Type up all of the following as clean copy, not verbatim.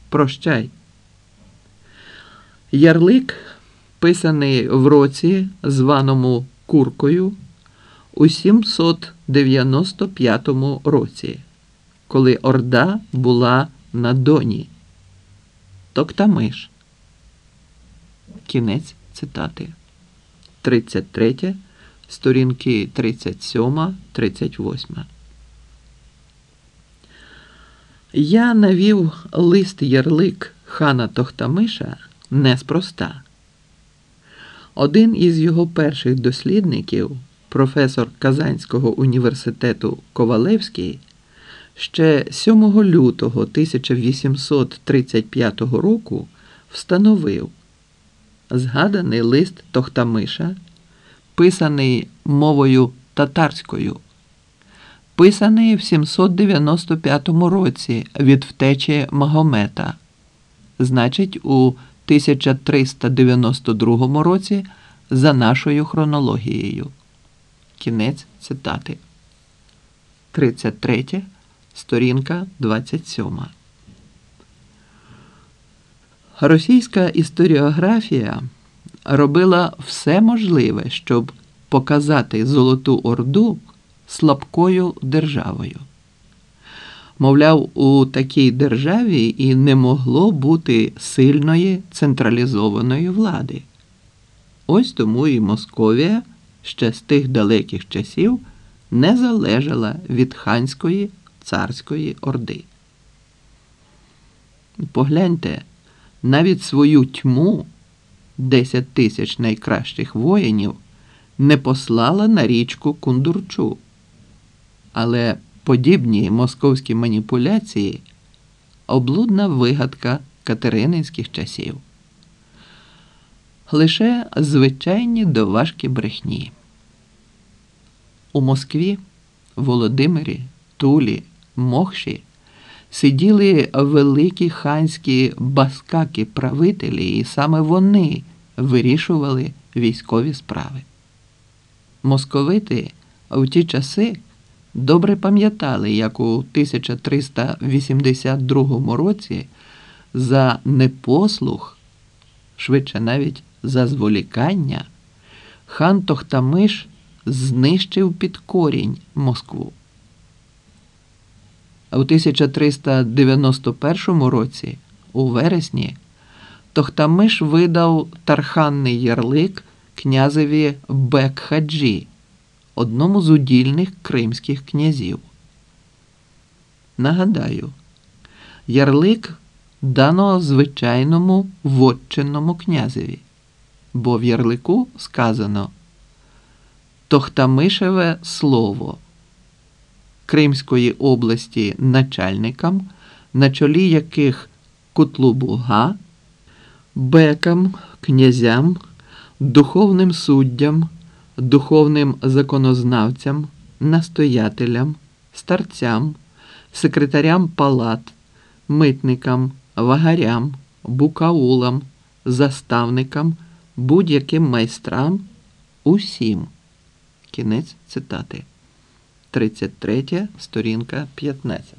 Прощай. Ярлик, писаний в році, званому Куркою, у 795 році, коли Орда була на Доні. Токтамиш. Кінець цитати. 33, сторінки 37-38. Я навів лист-ярлик хана Тохтамиша неспроста. Один із його перших дослідників, професор Казанського університету Ковалевський, ще 7 лютого 1835 року встановив: згаданий лист Тохтамиша, писаний мовою татарською, писаний в 795 році від втечі Магомета, значить у 1392 році за нашою хронологією. Кінець цитати. 33, сторінка 27. Російська історіографія робила все можливе, щоб показати Золоту Орду слабкою державою. Мовляв, у такій державі і не могло бути сильної централізованої влади. Ось тому і Московія ще з тих далеких часів не залежала від ханської царської орди. Погляньте, навіть свою тьму, 10 тисяч найкращих воїнів, не послала на річку Кундурчу. Але подібні московські маніпуляції – облудна вигадка катерининських часів. Лише звичайні доважкі брехні. У Москві, Володимирі, Тулі, Мохші сиділи великі ханські баскаки-правителі, і саме вони вирішували військові справи. Московити в ті часи добре пам'ятали, як у 1382 році за непослух, швидше навіть за зволікання, хан Тохтамиш знищив під корінь Москву. У 1391 році, у вересні, Тохтамиш видав тарханний ярлик князеві Бек-Хаджі, одному з удільних кримських князів. Нагадаю, ярлик дано звичайному вотчинному князеві, бо в ярлику сказано «Тохтамишеве слово» Кримської області начальникам, на чолі яких Кутлу-Буга, бекам, князям, духовним суддям, духовним законознавцям, настоятелям, старцям, секретарям палат, митникам, вагарям, букаулам, заставникам, будь-яким майстрам, усім. Кінець цитати. 33, сторінка 15.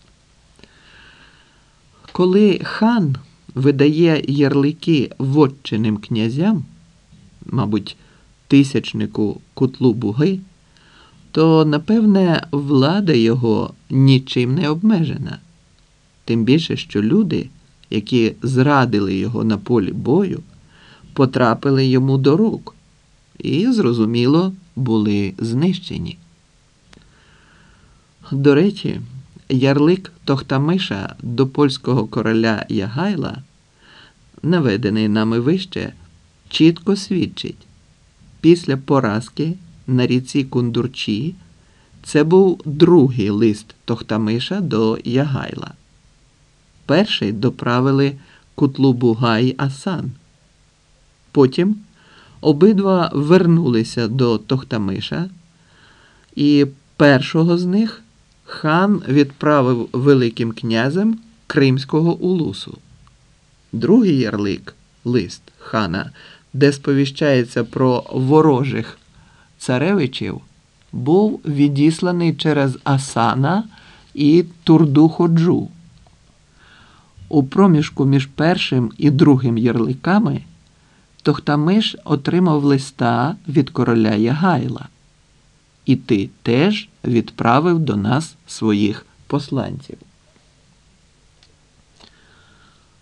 Коли хан видає ярлики вотчинним князям, мабуть, тисячнику Кутлу-Буги, то, напевне, влада його нічим не обмежена. Тим більше, що люди, які зрадили його на полі бою, потрапили йому до рук і, зрозуміло, були знищені. До речі, ярлик Тохтамиша до польського короля Ягайла, наведений нами вище, чітко свідчить: після поразки на ріці Кундурчі це був другий лист Тохтамиша до Ягайла. Перший доправили Кутлу-Буга й Асан. Потім обидва вернулися до Тохтамиша, і першого з них хан відправив великим князем Кримського улусу. Другий ярлик, лист хана, де сповіщається про ворожих царевичів, був відісланий через Асана і Турду-Ходжу. у проміжку між першим і другим ярликами Тохтамиш отримав листа від короля Ягайла. І ти теж відправив до нас своїх посланців.